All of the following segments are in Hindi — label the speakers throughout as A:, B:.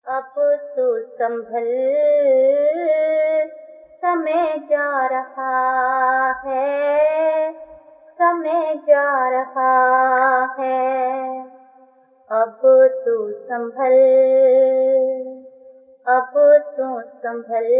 A: अब तो संभल, समय जा रहा है, समय जा रहा है। अब तो संभल, अब तो संभल,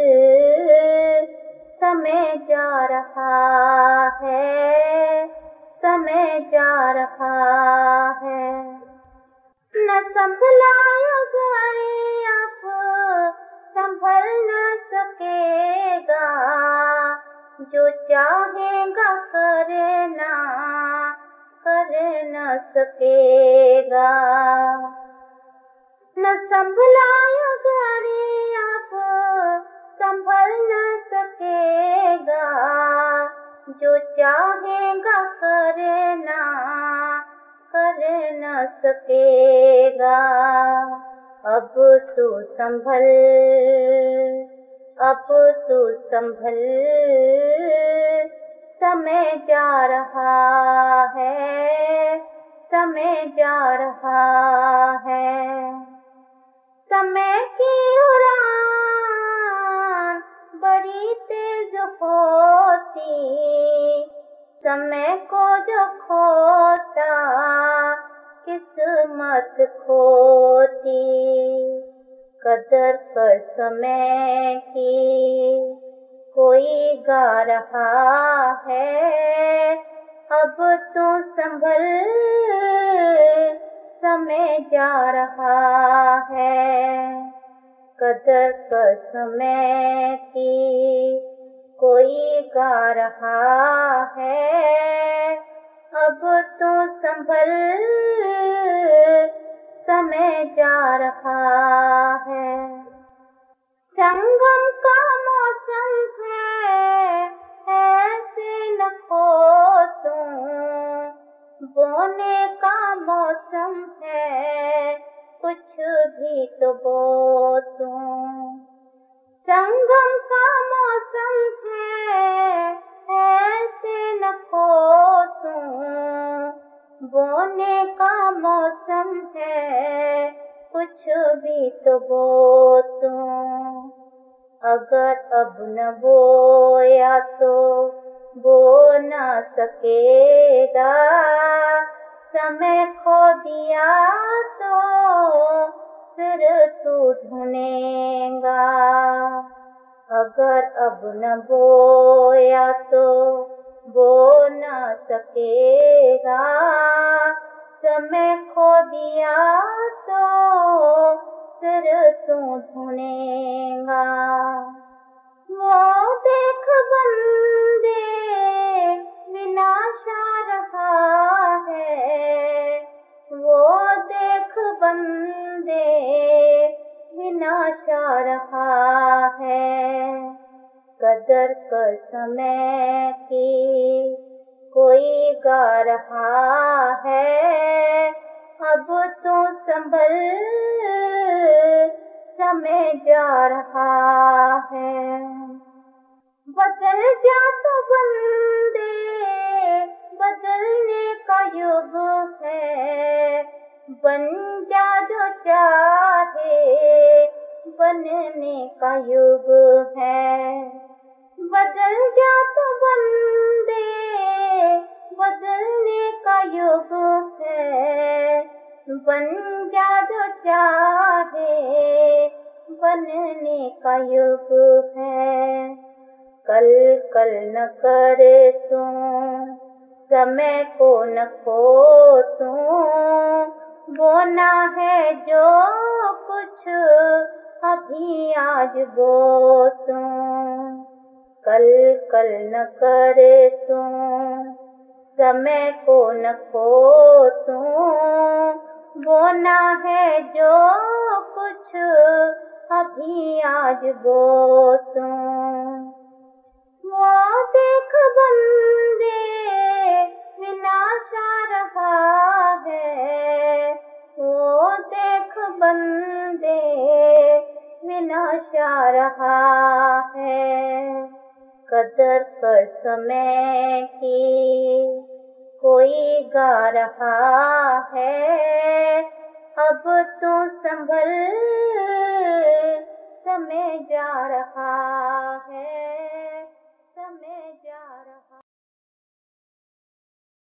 A: समय जा रहा है, समय जा रहा है। न संभला अगर अब संभल न सकेगा, जो चाहेगा कर न सकेगा। न संभला अगर अब संभल न सकेगा, जो चाहेगा कर न सकेगा। अब तो संभल, अब तो संभल, समय जा रहा है, समय जा रहा है। समय की उड़ान बड़ी तेज होती, समय को जो खोता किस्मत खोती। कदर कर समय की कोई गा रहा है, अब तो संभल, समय जा रहा है। कदर कर समय की कोई गा रहा है, अब तो संभल, समय जा रहा है। संगम का मौसम है, ऐसे न खो तुम, बोने का मौसम है, कुछ भी तो बो तुम। संगम का मौसम है, ऐसे न खो तुम, बोने का मौसम है, कुछ भी तो बो तुम। अगर अब न बोया तो बो न सकेगा, समय खो दिया तो फिर तू ढूंढेगा। अगर अब न बोया तो बो न सकेगा, समय खो दिया तो फिर तू ढूंढेगा। वो देख बंदे विनाशा रहा है, वो देख बंदे विनाशा रहा है। कदर कर समय की कोई गा रहा है, अब तो संभल, समय जा रहा है। बदल जा तो बंदे, बदलने का युग है, बन जा जो चाहे, बनने का युग है। बदल जा तो बंदे, बदलने का युग है, बन जा जो चाहे, बनने का युग है। कल कल न करे तू, समय को न खो तू, बोना है जो कुछ अभी आज बो तू। कल कल न करे तू, समय को न खो तू, बोना है जो कुछ अभी आज बो तू। वो देख बंदे विनाशा रहा है, वो देख बंदे विनाशा रहा है। कदर कर समय की कोई गा रहा है, अब तो संभल में जा रहा है।